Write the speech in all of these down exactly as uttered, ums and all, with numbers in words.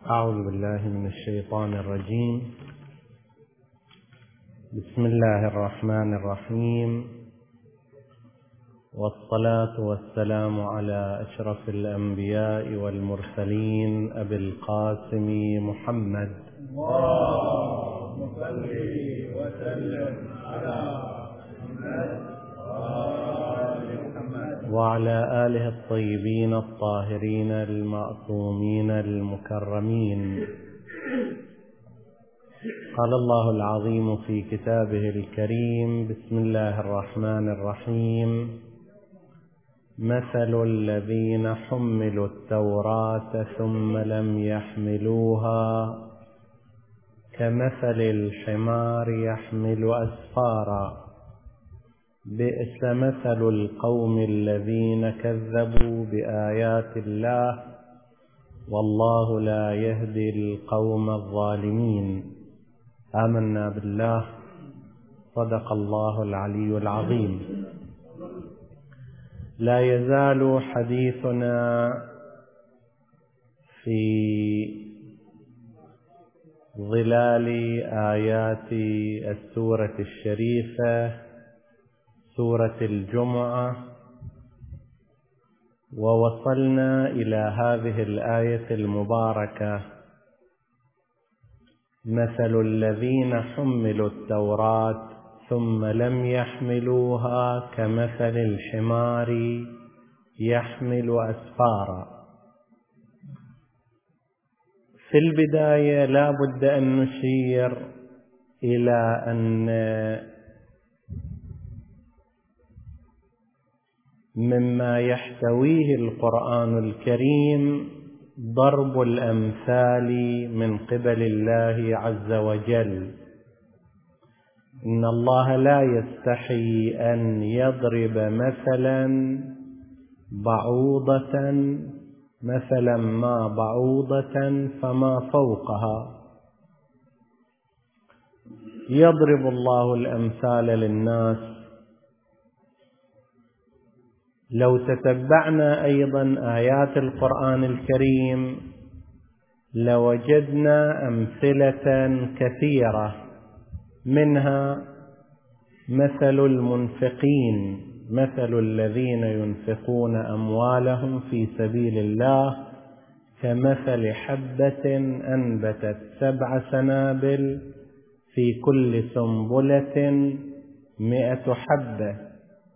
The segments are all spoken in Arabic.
أعوذ بالله من الشيطان الرجيم. بسم الله الرحمن الرحيم، والصلاة والسلام على أشرف الأنبياء والمرسلين أبي القاسم محمد، اللهم صل وسلم على محمد وعلى آله الطيبين الطاهرين المعصومين المكرمين. قال الله العظيم في كتابه الكريم: بسم الله الرحمن الرحيم. مثل الذين حملوا التوراة ثم لم يحملوها كمثل الحمار يحمل أسفارا، بئس مثل القوم الذين كذبوا بآيات الله، والله لا يهدي القوم الظالمين. آمنا بالله، صدق الله العلي العظيم. لا يزال حديثنا في ظلال آيات السورة الشريفة، سورة الجمعة، ووصلنا إلى هذه الآية المباركة: مثل الذين حملوا التوراة ثم لم يحملوها كمثل الحمار يحمل أسفارا. في البداية لا بد أن نشير إلى أن مما يحتويه القرآن الكريم ضرب الأمثال من قبل الله عز وجل. إن الله لا يستحي أن يضرب مثلا بعوضة مثلا ما بعوضة فما فوقها. يضرب الله الأمثال للناس. لو تتبعنا أيضا آيات القرآن الكريم لوجدنا أمثلة كثيرة، منها مثل المنفقين، مثل الذين ينفقون أموالهم في سبيل الله كمثل حبة أنبتت سبع سنابل في كل سنبلة مئة حبة.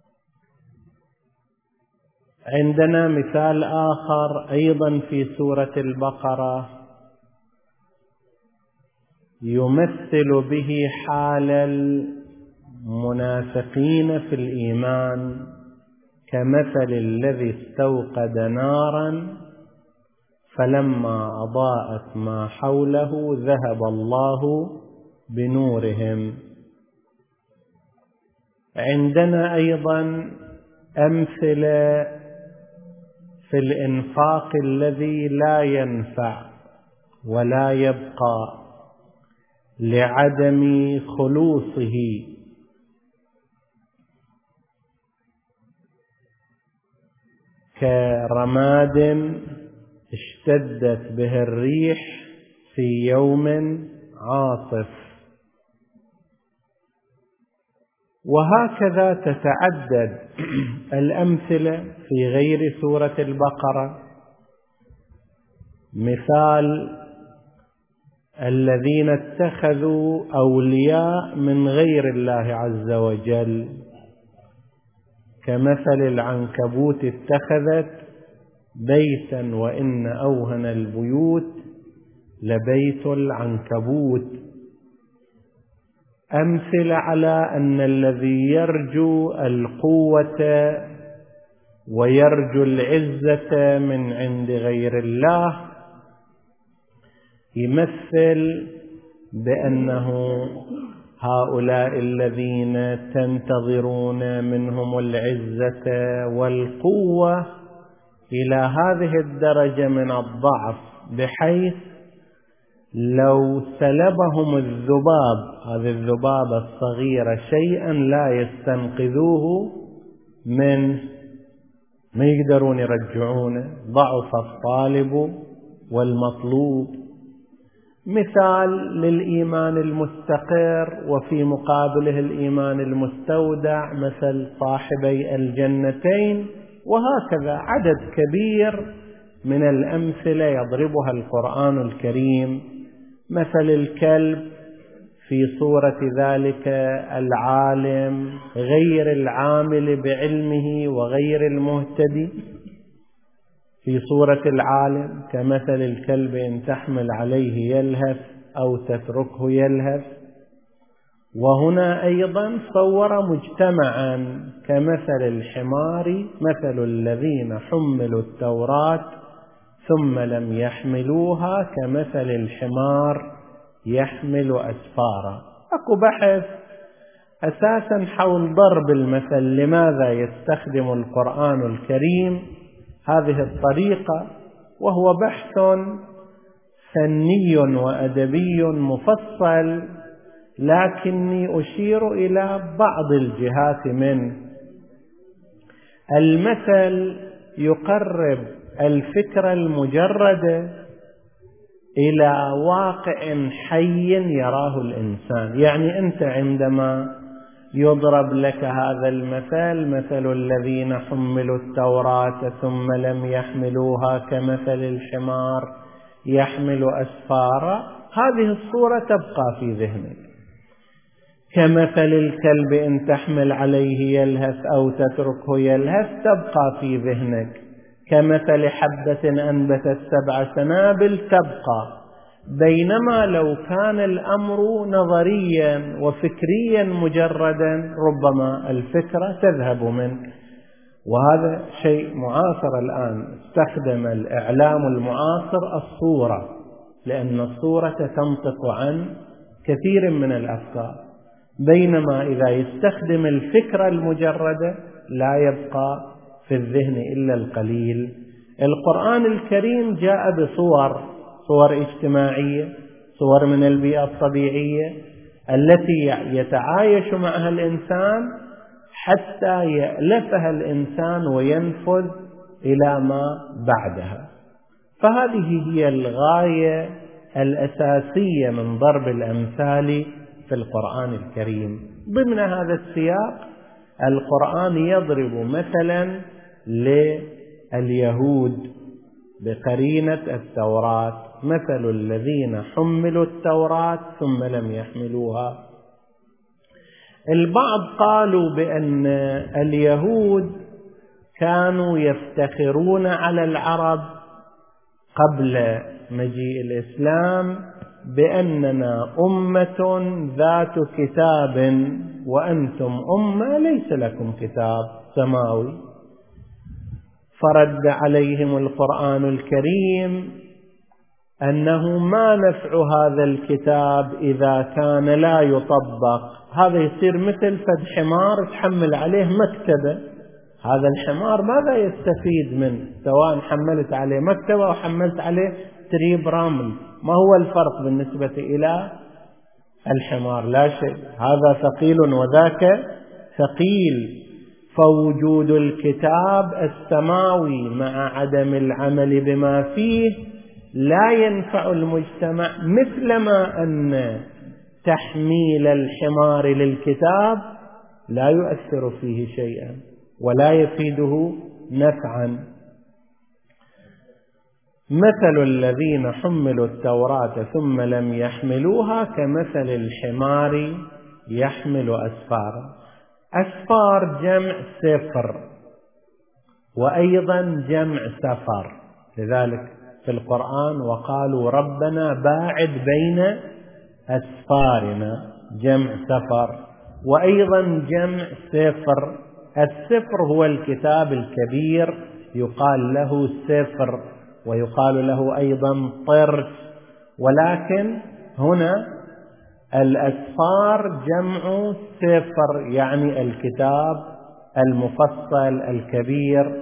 عندنا مثال آخر أيضا في سورة البقرة يمثل به حال المنافقين في الإيمان كمثل الذي استوقد نارا فلما أضاءت ما حوله ذهب الله بنورهم. عندنا أيضا أمثلة في الإنفاق الذي لا ينفع ولا يبقى لعدم خلوصه، كرماد اشتدت به الريح في يوم عاصف. وهكذا تتعدد الأمثلة في غير سورة البقرة. مثال الذين اتخذوا أولياء من غير الله عز وجل كمثل العنكبوت اتخذت بيتا وإن أوهن البيوت لبيت العنكبوت. أمثلة على أن الذي يرجو القوة ويرجو العزة من عند غير الله يمثل بأنه هؤلاء الذين تنتظرون منهم العزة والقوة إلى هذه الدرجة من الضعف بحيث لو سلبهم الذباب، هذه الذبابة الصغيرة، شيئا لا يستنقذوه منه، ما يقدرون يرجعونه. ضعف الطالب والمطلوب. مثال للإيمان المستقر وفي مقابله الإيمان المستودع، مثل صاحبي الجنتين، وهكذا عدد كبير من الأمثلة يضربها القرآن الكريم. مثل الكلب في صورة ذلك العالم غير العامل بعلمه وغير المهتدي، في صورة العالم كمثل الكلب إن تحمل عليه يلهث أو تتركه يلهث. وهنا أيضا صور مجتمعا كمثل الحمار مثل الذين حملوا التوراة ثم لم يحملوها كمثل الحمار يحمل أسفارا. أكو بحث أساسا حول ضرب المثل، لماذا يستخدم القرآن الكريم هذه الطريقة، وهو بحث فني وأدبي مفصل، لكني أشير إلى بعض الجهات منه. المثل يقرب الفكرة المجردة إلى واقع حي يراه الإنسان. يعني أنت عندما يضرب لك هذا المثل، مثل الذين حملوا التوراة ثم لم يحملوها كمثل الحمار يحمل أسفارا، هذه الصورة تبقى في ذهنك. كمثل الكلب إن تحمل عليه يلهث أو تتركه يلهث تبقى في ذهنك. كمثل حبة أنبتت سبع سنابل تبقى. بينما لو كان الأمر نظريا وفكريا مجردا ربما الفكرة تذهب منك. وهذا شيء معاصر الآن، استخدم الإعلام المعاصر الصورة، لأن الصورة تنطق عن كثير من الأفكار، بينما إذا يستخدم الفكرة المجردة لا يبقى في الذهن إلا القليل. القرآن الكريم جاء بصور، صور اجتماعية، صور من البيئة الطبيعية التي يتعايش معها الإنسان حتى يألفها الإنسان وينفذ إلى ما بعدها. فهذه هي الغاية الأساسية من ضرب الأمثال في القرآن الكريم. ضمن هذا السياق القرآن يضرب مثلا لليهود بقرينة التوراة، مثل الذين حملوا التوراة ثم لم يحملوها. البعض قالوا بأن اليهود كانوا يفتخرون على العرب قبل مجيء الإسلام بأننا أمة ذات كتاب وأنتم أمة ليس لكم كتاب سماوي. فرد عليهم القرآن الكريم أنه ما نفع هذا الكتاب إذا كان لا يطبق. هذا يصير مثل فد حمار تحمل عليه مكتبة، هذا الحمار ماذا يستفيد منه سواء حملت عليه مكتبة أو حملت عليه تريب رمل؟ ما هو الفرق بالنسبة إلى الحمار؟ لا شيء، هذا ثقيل وذاك ثقيل. فوجود الكتاب السماوي مع عدم العمل بما فيه لا ينفع المجتمع، مثلما أن تحميل الحمار للكتاب لا يؤثر فيه شيئا ولا يفيده نفعا. مثل الذين حملوا التوراة ثم لم يحملوها كمثل الحمار يحمل أسفارا. أسفار جمع سفر وأيضا جمع سفر، لذلك في القرآن وقالوا ربنا باعد بين أسفارنا جمع سفر، وأيضا جمع سفر. السفر هو الكتاب الكبير يقال له سفر ويقال له أيضا طرس، ولكن هنا الأسفار جمع سفر يعني الكتاب المفصل الكبير.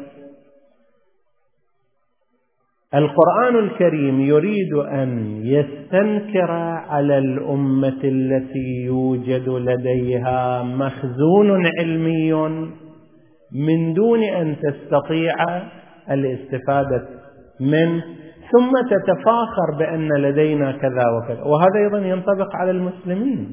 القرآن الكريم يريد أن يستنكر على الأمة التي يوجد لديها مخزون علمي من دون أن تستطيع الاستفادة منه، ثم تتفاخر بأن لدينا كذا وكذا. وهذا أيضا ينطبق على المسلمين.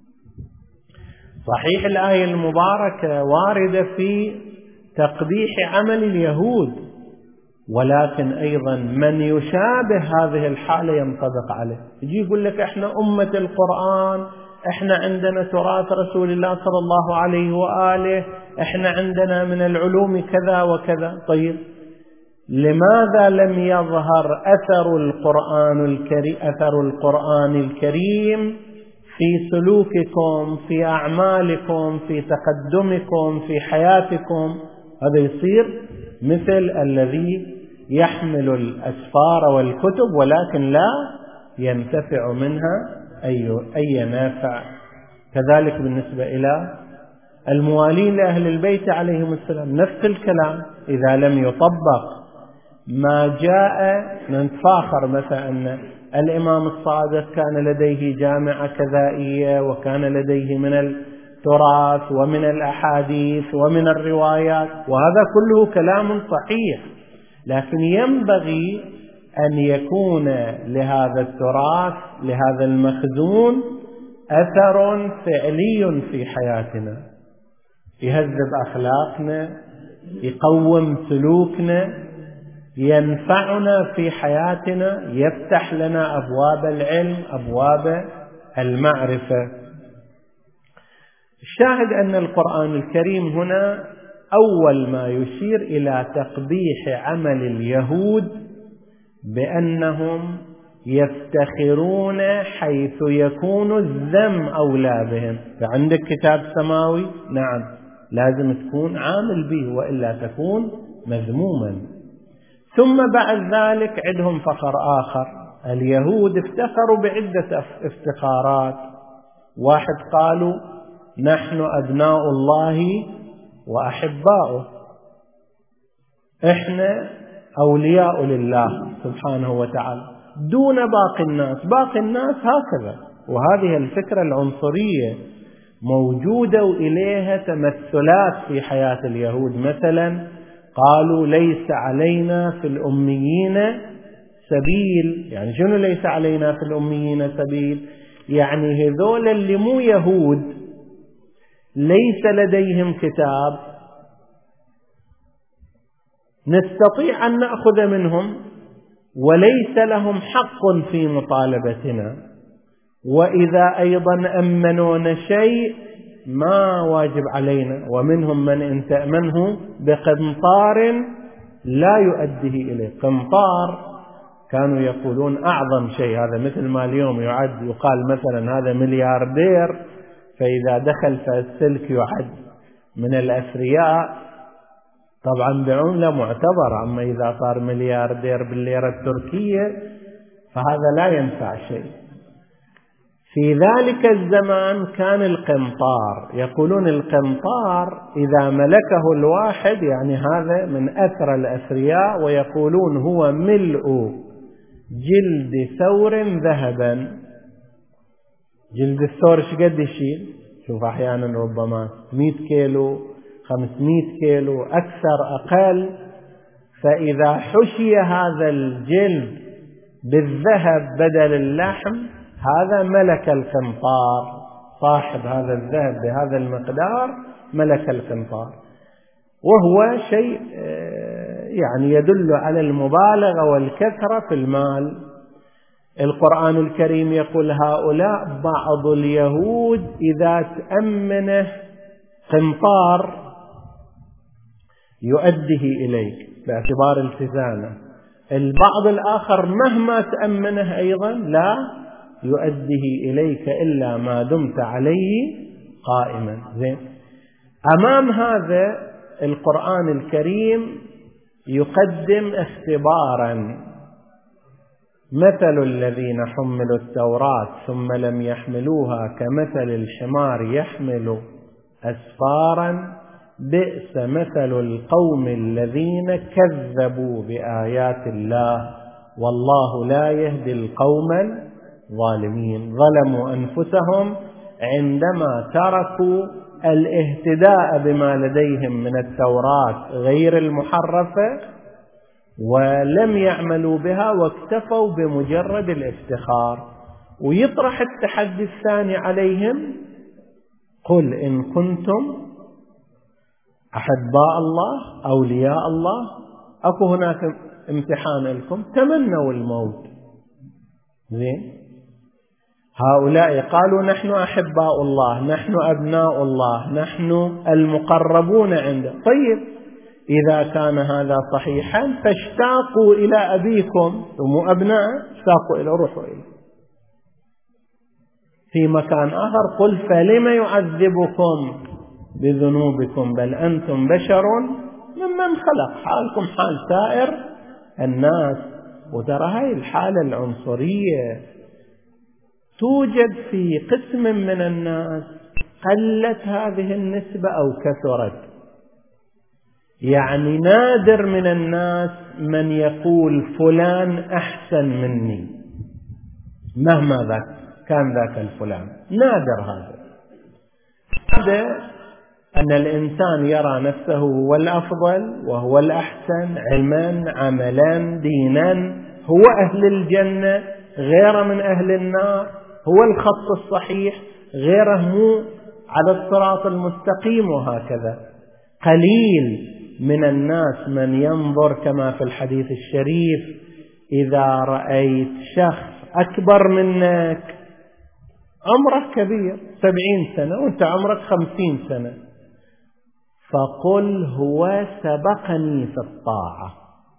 صحيح الآية المباركة واردة في تقبيح عمل اليهود، ولكن أيضا من يشابه هذه الحالة ينطبق عليه. يجي يقول لك إحنا أمة القرآن، إحنا عندنا تراث رسول الله صلى الله عليه وآله، إحنا عندنا من العلوم كذا وكذا. طيب لماذا لم يظهر أثر القرآن الكريم أثر القرآن الكريم في سلوككم، في أعمالكم، في تقدمكم، في حياتكم؟ هذا يصير مثل الذي يحمل الأسفار والكتب ولكن لا ينتفع منها أي أي نافع. كذلك بالنسبة إلى الموالين لأهل البيت عليهم السلام نفس الكلام. إذا لم يطبق ما جاء، نتفاخر مثلا أن الإمام الصادق كان لديه جامعة كذائية، وكان لديه من التراث ومن الأحاديث ومن الروايات، وهذا كله كلام صحيح، لكن ينبغي أن يكون لهذا التراث، لهذا المخزون، أثر فعلي في حياتنا، يهذب أخلاقنا، يقوم سلوكنا، ينفعنا في حياتنا، يفتح لنا أبواب العلم، أبواب المعرفة. الشاهد أن القرآن الكريم هنا أول ما يشير إلى تقبيح عمل اليهود بأنهم يفتخرون حيث يكون الذم أولى بهم. فعندك كتاب سماوي، نعم لازم تكون عامل به وإلا تكون مذموما. ثم بعد ذلك عندهم فخر آخر. اليهود افتخروا بعدة افتخارات. واحد قالوا نحن أبناء الله وأحباؤه، إحنا أولياء لله سبحانه وتعالى دون باقي الناس. باقي الناس هكذا. وهذه الفكرة العنصرية موجودة وإليها تمثلات في حياة اليهود. مثلا قالوا ليس علينا في الأميين سبيل. يعني شنو ليس علينا في الأميين سبيل؟ يعني هذول اللي مو يهود ليس لديهم كتاب نستطيع أن نأخذ منهم، وليس لهم حق في مطالبتنا، وإذا أيضا أمنون شيء ما واجب علينا. ومنهم من إن تأمنه بقنطار لا يؤديه إليه. قنطار كانوا يقولون أعظم شيء، هذا مثل ما اليوم يعد، يقال مثلا هذا ملياردير، فإذا دخل في السلك يعد من الأثرياء طبعا بعملة معتبرة. أما إذا صار ملياردير بالليرة التركية فهذا لا ينفع شيء. في ذلك الزمان كان القنطار، يقولون القنطار إذا ملكه الواحد يعني هذا من أثر الأثرياء، ويقولون هو ملء جلد ثور ذهبا. جلد الثور شقد يشيل؟ شوف أحيانا ربما مئة كيلو، خمسمئة كيلو، أكثر أقل. فإذا حشي هذا الجلد بالذهب بدل اللحم، هذا ملك القنطار. صاحب هذا الذهب بهذا المقدار ملك القنطار، وهو شيء يعني يدل على المبالغة والكثرة في المال. القرآن الكريم يقول هؤلاء بعض اليهود إذا تأمنه قنطار يؤديه إليك باعتبار التزامه، البعض الآخر مهما تأمنه أيضا لا يؤديه إليك إلا ما دمت عليه قائما. زين. أمام هذا القرآن الكريم يقدم اختبارا. مثل الذين حملوا التوراة ثم لم يحملوها كمثل الحمار يحمل أسفارا بئس مثل القوم الذين كذبوا بآيات الله والله لا يهدي القوم الظالمين. ظلموا أنفسهم عندما تركوا الاهتداء بما لديهم من التوراة غير المحرفة، ولم يعملوا بها واكتفوا بمجرد الافتخار. ويطرح التحدي الثاني عليهم: قل إن كنتم أحباء الله أولياء الله، أكو هناك امتحان لكم، تمنوا الموت. زين، هؤلاء قالوا نحن أحباء الله، نحن أبناء الله، نحن المقربون عنده. طيب، إذا كان هذا صحيحا فاشتاقوا إلى أبيكم، ثم أبناء اشتاقوا إلى، روحوا إليه. في مكان آخر: قل فلم يعذبكم بذنوبكم بل أنتم بشر ممن خلق، حالكم حال سائر الناس. وترى هاي الحالة العنصرية توجد في قسم من الناس، قلت هذه النسبة أو كثرت. يعني نادر من الناس من يقول فلان أحسن مني مهما ذاك كان ذاك الفلان، نادر هذا. هذا أن الإنسان يرى نفسه هو الأفضل وهو الأحسن علما عملا دينا، هو أهل الجنة غير من أهل النار، هو الخط الصحيح غيره مو على الصراط المستقيم، وهكذا. قليل من الناس من ينظر كما في الحديث الشريف: إذا رأيت شخص أكبر منك، عمرك كبير سبعين سنة وانت عمرك خمسين سنة، فقل هو سبقني في الطاعة.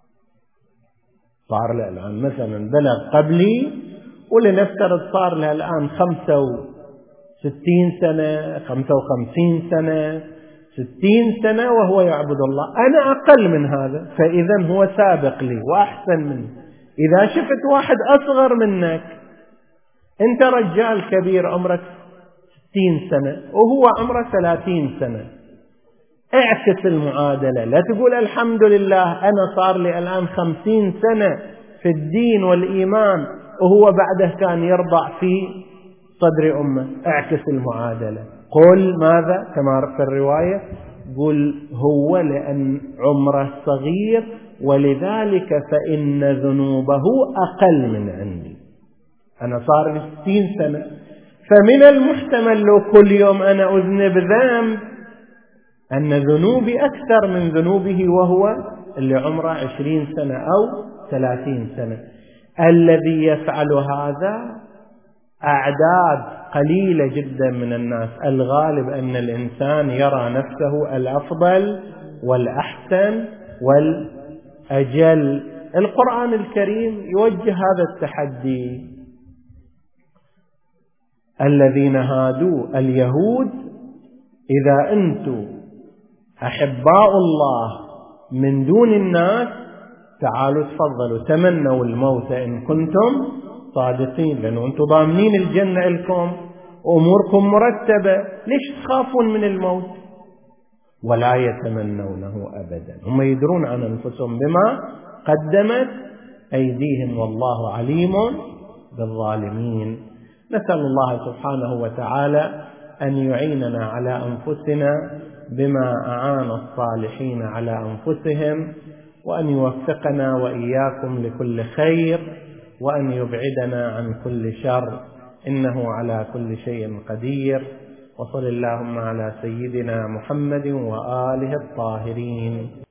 صار له الآن مثلا بلغ قبلي، ولنفترض صار له الآن خمسة وستين سنة، خمسة وخمسين سنة، ستين سنة وهو يعبد الله، أنا أقل من هذا، فإذا هو سابق لي وأحسن مني. إذا شفت واحد أصغر منك، أنت رجال كبير عمرك ستين سنة وهو عمره ثلاثين سنة، اعكس المعادلة. لا تقول الحمد لله أنا صار لي الآن خمسين سنة في الدين والإيمان وهو بعده كان يرضع في صدر أمه، اعكس المعادلة. قل ماذا كما في الرواية؟ قل هو لأن عمره صغير ولذلك فإن ذنوبه أقل من عندي، أنا صار لي ستين سنة، فمن المحتمل لو كل يوم أنا أذنب ذنب أن ذنوبي أكثر من ذنوبه وهو اللي عمره عشرين سنة أو ثلاثين سنة. الذي يفعل هذا أعداد قليلة جدا من الناس. الغالب أن الإنسان يرى نفسه الأفضل والأحسن والأجل. القرآن الكريم يوجه هذا التحدي: الذين هادوا اليهود إذا أنتم أحباء الله من دون الناس تعالوا تفضلوا تمنوا الموت إن كنتم صادقين، لأنه أنتم ضامنين الجنة لكم وأموركم مرتبة، ليش تخافون من الموت؟ ولا يتمنونه أبدا، هم يدرون عن أنفسهم بما قدمت أيديهم والله عليم بالظالمين. نسأل الله سبحانه وتعالى أن يعيننا على أنفسنا بما أعان الصالحين على أنفسهم، وأن يوفقنا وإياكم لكل خير، وأن يبعدنا عن كل شر، إنه على كل شيء قدير. وصل اللهم على سيدنا محمد وآله الطاهرين.